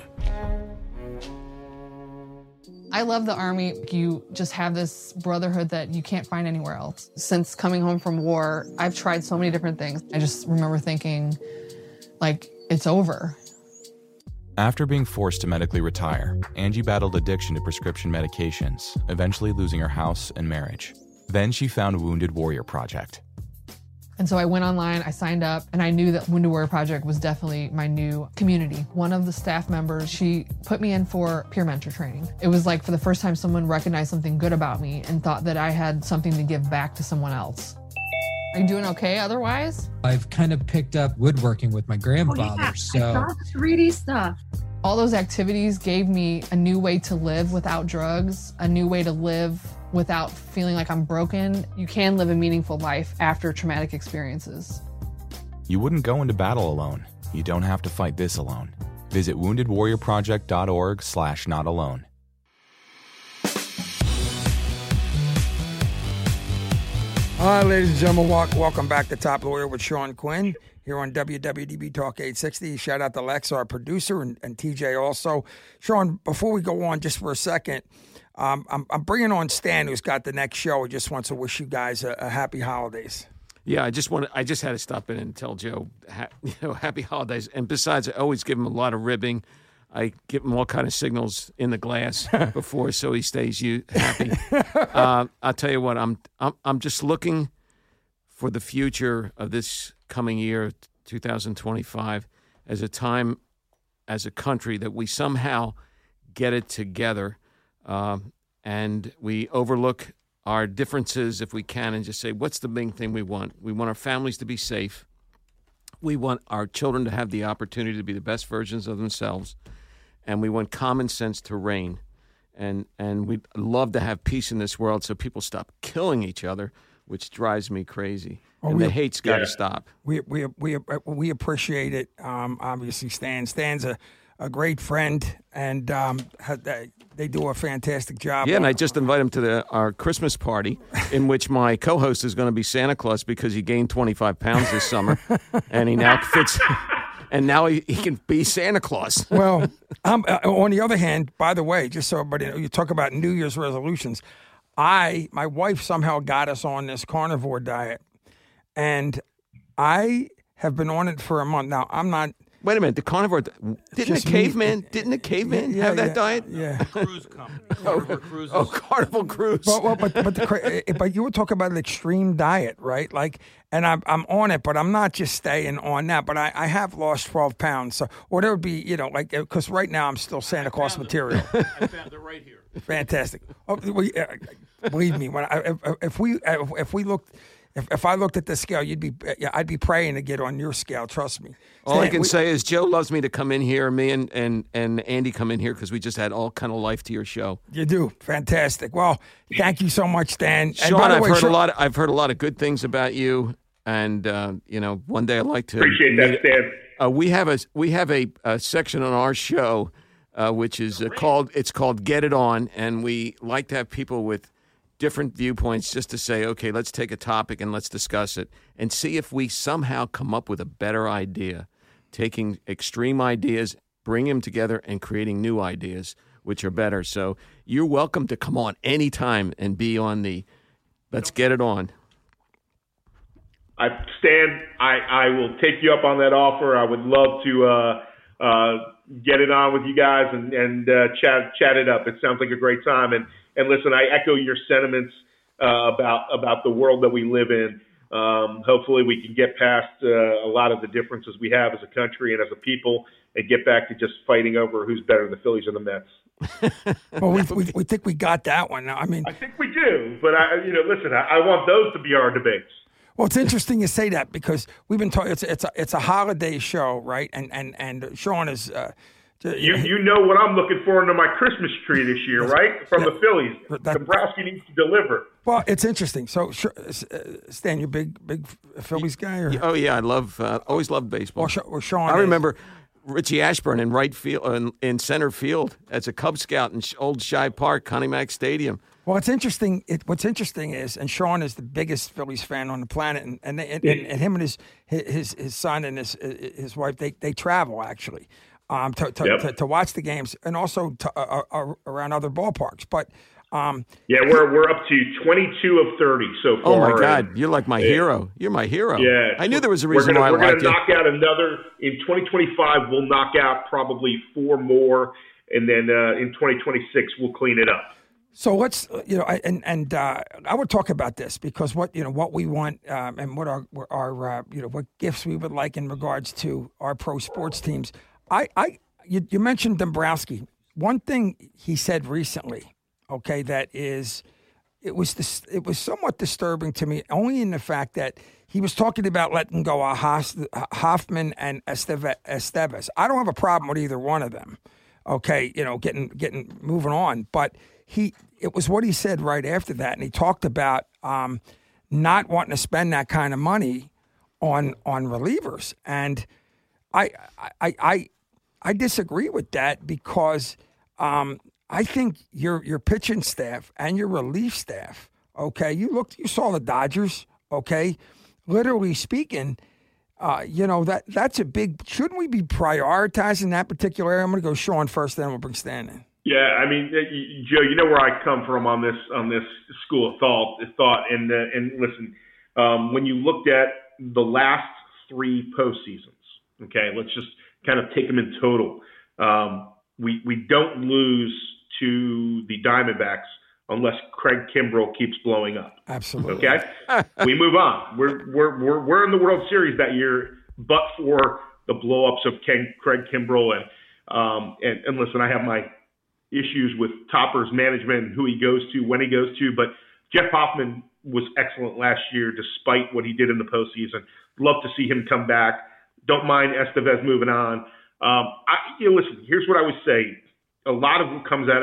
S6: I love the Army. You just have this brotherhood that you can't find anywhere else. Since coming home from war, I've tried so many different things. I just remember thinking, like, it's over.
S7: After being forced to medically retire, Angie battled addiction to prescription medications, eventually losing her house and marriage. Then she found Wounded Warrior Project.
S6: And so I went online, I signed up, and I knew that Wounded Warrior Project was definitely my new community. One of the staff members, she put me in for peer mentor training. It was like for the first time someone recognized something good about me and thought that I had something to give back to someone else. Are you doing okay otherwise?
S8: I've kind of picked up woodworking with my grandfather,
S9: oh, yeah.
S8: so...
S9: I saw three D stuff.
S6: All those activities gave me a new way to live without drugs, a new way to live without feeling like I'm broken. You can live a meaningful life after traumatic experiences.
S7: You wouldn't go into battle alone. You don't have to fight this alone. Visit wounded warrior project dot org slash not alone.
S1: All right, ladies and gentlemen, welcome back to Top Lawyer with Sean Quinn here on W W D B Talk eight sixty. Shout out to Lex, our producer, and, and T J also. Sean, before we go on just for a second, um, I'm, I'm bringing on Stan, who's got the next show. He just wants to wish you guys a, a happy holidays.
S10: Yeah, I just want I just had to stop in and tell Joe, ha, you know, happy holidays. And besides, I always give him a lot of ribbing. I give him all kind of signals in the glass before, so he stays you happy. uh, I'll tell you what, I'm I'm I'm just looking for the future of this coming year, two thousand twenty-five, as a time, as a country, that we somehow get it together, um, and we overlook our differences if we can, and just say, what's the main thing we want? We want our families to be safe. We want our children to have the opportunity to be the best versions of themselves. And we want common sense to reign and and we'd love to have peace in this world so people stop killing each other, which drives me crazy.
S1: Well,
S10: and
S1: we,
S10: the hate's got to
S3: yeah.
S10: stop.
S1: We we we we appreciate it. Um, obviously, Stan. Stan's a, a great friend, and um, they, they do a fantastic job.
S10: Yeah, and I just invite him to the, our Christmas party, in which my co-host is going to be Santa Claus because he gained twenty-five pounds this summer, and he now fits. And now he, he can be Santa Claus.
S1: Well, um, uh, on the other hand, by the way, just so everybody knows, you talk about New Year's resolutions. I, my wife somehow got us on this carnivore diet, and I have been on it for a month now. I'm not.
S10: Wait a minute, the carnivore didn't
S1: Just
S10: the caveman
S1: meat.
S10: didn't the caveman
S1: Yeah,
S10: have that
S1: yeah,
S10: diet?
S1: Yeah.
S9: Cruise company. Carnival Cruises.
S10: Oh, Carnival Cruise.
S1: But, well, but but the, cra- but you were talking about an extreme diet, right? Like, and I'm I'm on it, but I'm not just staying on that. But I, I have lost twelve pounds, so or there would be, you know, like because right now I'm still Santa Claus material.
S9: I found it right here.
S1: Fantastic. Oh, we, uh, believe me, when I, if, if we if we looked. If, if I looked at the scale, you'd be yeah, I'd be praying to get on your scale. Trust me.
S10: All I
S1: Stan,
S10: can
S1: we,
S10: say is Joe loves me to come in here. Me and, and, and Andy come in here because we just add all kind of life to your show.
S1: You do fantastic. Well, thank you so much, Stan.
S10: Sean,
S1: and by the
S10: I've
S1: way,
S10: heard
S1: Sean,
S10: a lot. Of, I've heard a lot of good things about you, and uh, you know, one day I'd like to
S3: Appreciate that, Stan.
S10: Uh, we have a we have a, a section on our show, uh, which is uh, called it's called Get It On, and we like to have people with different viewpoints just to say, okay, let's take a topic and let's discuss it and see if we somehow come up with a better idea, taking extreme ideas, bring them together and creating new ideas, which are better. So you're welcome to come on anytime and be on the Let's Get It On.
S3: I Stan, I, I will take you up on that offer. I would love to uh, uh, get it on with you guys and, and uh, chat chat it up. It sounds like a great time. And And listen, I echo your sentiments uh, about about the world that we live in. Um, hopefully, we can get past uh, a lot of the differences we have as a country and as a people, and get back to just fighting over who's better, the Phillies or the Mets.
S1: well, we, we we think we got that one. Now, I mean,
S3: I think we do, but I, you know, listen, I, I want those to be our debates.
S1: well, it's interesting you say that because we've been talking. It's it's a it's a holiday show, right? And and and Sean is. Uh,
S3: You you know what I'm looking for into my Christmas tree this year, right? From the Phillies.
S1: That-
S3: Dombrowski needs to deliver.
S1: Well, it's interesting. So, sure, uh, Stan, you big big Phillies guy, or
S10: Oh yeah, I love uh, always loved baseball.
S1: or, Sh- or Sean?
S10: I
S1: is?
S10: remember Richie Ashburn in right field in, in center field as a Cub Scout in Old Shive Park, Connie Mack Stadium.
S1: Well, it's interesting. It, what's interesting is, and Sean is the biggest Phillies fan on the planet, and and, and, and, and him and his his his son and his his wife they they travel actually. Um, to to,
S3: Yep.
S1: to to watch the games and also to, uh, uh, around other ballparks, but um,
S3: Yeah, we're we're up to twenty-two of thirty so far.
S10: Oh my God,
S3: and-
S10: you're like my
S3: Yeah.
S10: hero. You're my hero.
S3: Yeah,
S10: I knew there was a
S3: We're
S10: reason
S3: gonna,
S10: why I
S3: we're
S10: liked
S3: gonna
S10: you.
S3: knock out another in twenty twenty-five. We'll knock out probably four more, and then uh, in twenty twenty-six we'll clean it up.
S1: So let's, you know, I- and and uh, I would talk about this because what you know what we want um, and what our our uh, you know what gifts we would like in regards to our pro sports teams. I I you, you mentioned Dombrowski. One thing he said recently, okay, that is, it was this, it was somewhat disturbing to me, only in the fact that he was talking about letting go of Haas, Hoffman and Esteve, Esteves. I don't have a problem with either one of them. Okay, you know, getting getting moving on, but he it was what he said right after that, and he talked about um, not wanting to spend that kind of money on on relievers, and I I I I disagree with that because um, I think your your pitching staff and your relief staff, okay, you looked, you saw the Dodgers, okay, literally speaking. Uh, you know, that that's a big, shouldn't we be prioritizing that particular area? I'm going to go Sean first, then we'll bring Stan in.
S3: Yeah, I mean, Joe, you know where I come from on this on this school of thought, thought, and uh, and listen, um, when you looked at the last three postseasons, okay, let's just kind of take them in total. Um, we we don't lose to the Diamondbacks unless Craig Kimbrell keeps blowing up.
S1: Absolutely.
S3: Okay, we move on. We're we're we're we're in the World Series that year, but for the blowups of Ken, Craig Kimbrell and um and, and listen, I have my issues with Topper's management and who he goes to, when he goes to, but Jeff Hoffman was excellent last year despite what he did in the postseason. Love to see him come back. Don't mind Estevez moving on. Um, I, you know, listen, here's what I would say. A lot of what comes out of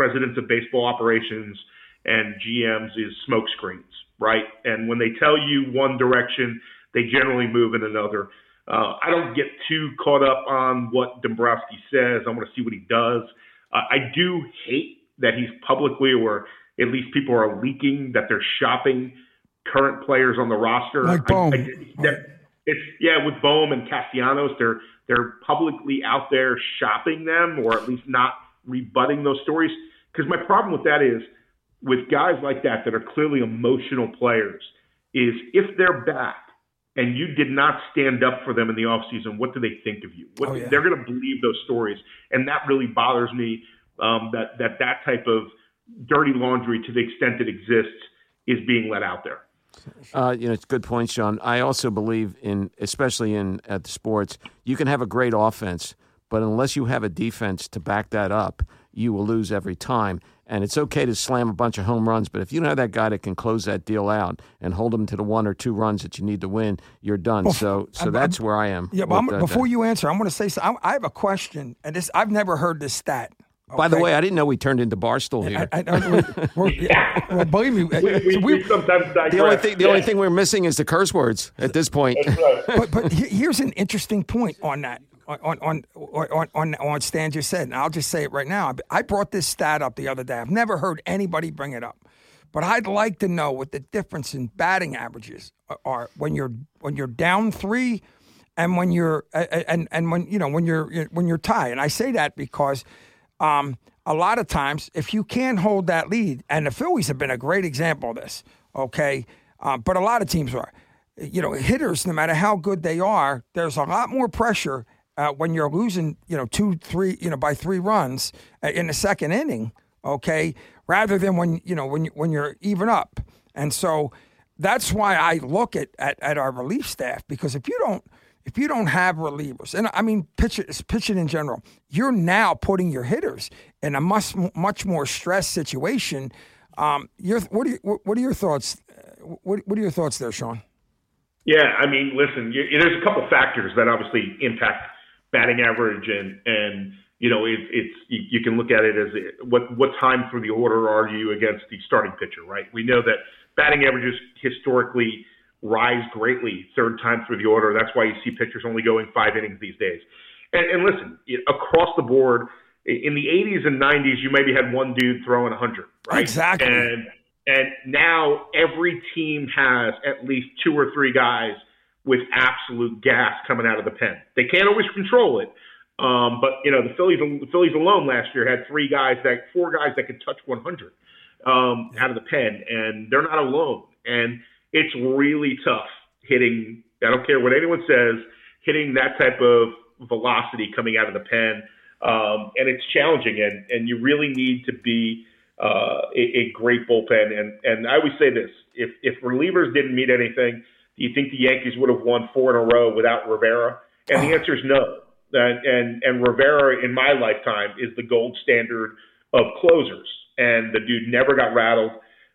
S3: presidents of baseball operations and G Ms is smokescreens, right? And when they tell you one direction, they generally move in another. Uh, I don't get too caught up on what Dombrowski says. I want to see what he does. Uh, I do hate that he's publicly, or at least people are leaking that they're shopping current players on the roster.
S1: Like Bohm.
S3: I, I, it's yeah, with Bohm and Castellanos, they're they're publicly out there shopping them, or at least not rebutting those stories. Because my problem with that is, with guys like that that are clearly emotional players, is if they're back and you did not stand up for them in the offseason, what do they think of you? What,
S1: oh, yeah.
S3: They're going to believe those stories, and that really bothers me. Um, that that that type of dirty laundry, to the extent it exists, is being let out there.
S10: Uh, you know, it's a good point, Sean. I also believe in, especially in at the sports, you can have a great offense, but unless you have a defense to back that up, you will lose every time. And it's okay to slam a bunch of home runs, but if you don't have that guy that can close that deal out and hold them to the one or two runs that you need to win, you're done.
S1: Well,
S10: so, so
S1: I'm,
S10: that's
S1: I'm,
S10: where I am.
S1: Yeah, but I'm,
S10: uh,
S1: before
S10: that.
S1: you answer, I'm going to say something. I have a question, and this I've never heard this stat. Okay?
S10: By the way, I didn't know we turned into Barstool here.
S1: I, I, I, we're, yeah, well, believe me,
S3: we, we, we, we sometimes digress.
S10: The only thing, the
S3: yeah.
S10: only thing we're missing is the curse words at this point.
S3: Right.
S1: but but here's an interesting point on that. On on on on on Stan just said, and I'll just say it right now. I brought this stat up the other day. I've never heard anybody bring it up, but I'd like to know what the difference in batting averages are when you're when you're down three, and when you're and and when you know when you're when you're tied. And I say that because um, a lot of times, if you can't hold that lead, and the Phillies have been a great example of this. Okay, uh, but a lot of teams are. You know, hitters, no matter how good they are, there's a lot more pressure. Uh, when you're losing, you know, two, three, you know, by three runs uh, in the second inning, okay, rather than when, you know, when, you, when you're even up. And so that's why I look at, at, at our relief staff, because if you don't, if you don't have relievers, and I mean, pitch, pitching in general, you're now putting your hitters in a much, much more stressed situation. Um, your, what are you, what are your thoughts? What, what are your thoughts there, Sean?
S3: Yeah, I mean, listen, you, there's a couple factors that obviously impact batting average, and and you know it, it's you, you can look at it as a, what what time through the order are you against the starting pitcher, right? We know that batting averages historically rise greatly third time through the order. That's why you see pitchers only going five innings these days. And, and listen, it, across the board, in the eighties and nineties, you maybe had one dude throwing one hundred, right?
S1: Exactly.
S3: And and now every team has at least two or three guys with absolute gas coming out of the pen. They can't always control it. Um, but, you know, the Phillies the Phillies alone last year had three guys, that four guys that could touch one hundred um, out of the pen, and they're not alone. And it's really tough hitting, I don't care what anyone says, hitting that type of velocity coming out of the pen. Um, and it's challenging, and, and you really need to be uh, a, a great bullpen. And, and I always say this, if, if relievers didn't mean anything, do you think the Yankees would have won four in a row without Rivera? And the answer is no. And, and and Rivera, in my lifetime, is the gold standard of closers. And the dude never got rattled,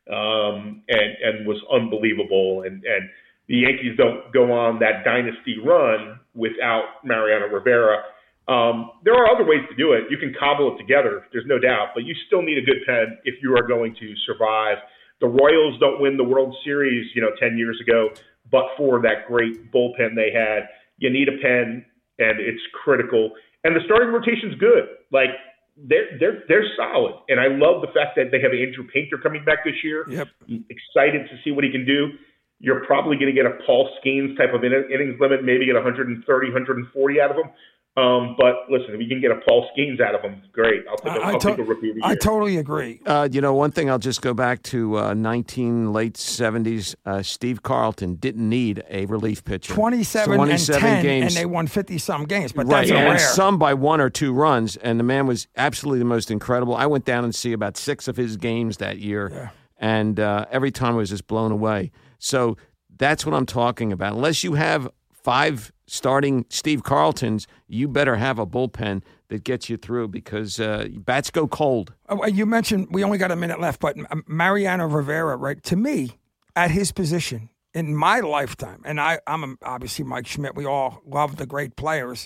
S3: um, and and was unbelievable. And and the Yankees don't go on that dynasty run without Mariano Rivera. Um, there are other ways to do it. You can cobble it together. There's no doubt, but you still need a good pen if you are going to survive. The Royals don't win the World Series, you know, ten years ago, but for that great bullpen they had. You need a pen, and it's critical. And the starting rotation's good. Like, they're they're they're solid. And I love the fact that they have Andrew Painter coming back this year.
S1: Yep.
S3: I'm excited to see what he can do. You're probably going to get a Paul Skeens type of innings limit, maybe get one thirty, one forty out of him. Um, but listen, if you can get a Paul Skeens out of him, great. I'll take a,
S1: I,
S3: I'll
S1: to-
S3: take a rookie of the year.
S1: I totally agree.
S10: Uh, you know, one thing, I'll just go back to uh, nineteen late seventies. Uh, Steve Carlton didn't need a relief pitcher.
S1: twenty-seven,
S10: twenty-seven
S1: and ten,
S10: games.
S1: and they won fifty-some games, but
S10: right,
S1: that's a
S10: and
S1: rare.
S10: some by one or two runs, and the man was absolutely the most incredible. I went down and see about six of his games that year,
S1: Yeah.
S10: and uh, every time I was just blown away. So that's what I'm talking about. Unless you have five starting Steve Carltons, you better have a bullpen that gets you through, because uh, bats go cold.
S1: Oh, you mentioned we only got a minute left, but Mariano Rivera, right? To me, at his position in my lifetime, and I, I'm a, obviously Mike Schmidt. We all love the great players,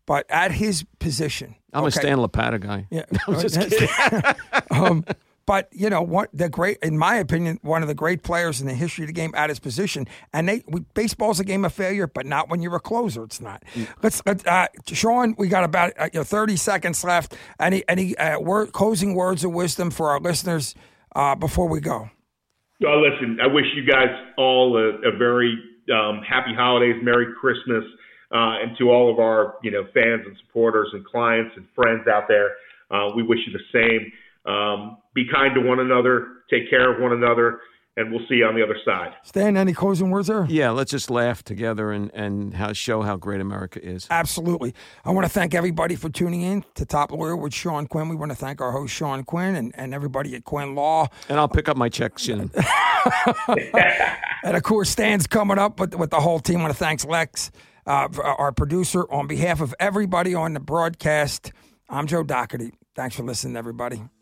S1: but at his position,
S10: I'm
S1: okay,
S10: a Stan Lepata guy.
S1: Yeah,
S10: I'm just kidding.
S1: um, but you know what? The great, in my opinion, one of the great players in the history of the game at his position. And they, we, baseball's a game of failure, but not when you're a closer. It's not. Mm. Let's, let, uh, Sean. We got about uh, you know, thirty seconds left. Any any uh, word, closing words of wisdom for our listeners uh, before we go?
S3: Well, listen, I wish you guys all a, a very um, happy holidays, Merry Christmas, uh, and to all of our you know fans and supporters and clients and friends out there. Uh, we wish you the same. Um, be kind to one another, take care of one another, and we'll see you on the other side.
S1: Stan, any closing words there?
S10: Yeah, let's just laugh together and, and how, show how great America is.
S1: Absolutely. I want to thank everybody for tuning in to Top Lawyer with Sean Quinn. We want to thank our host, Sean Quinn, and, and everybody at Quinn Law.
S10: And I'll pick up my check soon.
S1: And, of course, Stan's coming up with, with the whole team. I want to thank Lex, uh, our producer. On behalf of everybody on the broadcast, I'm Joe Doherty. Thanks for listening, everybody.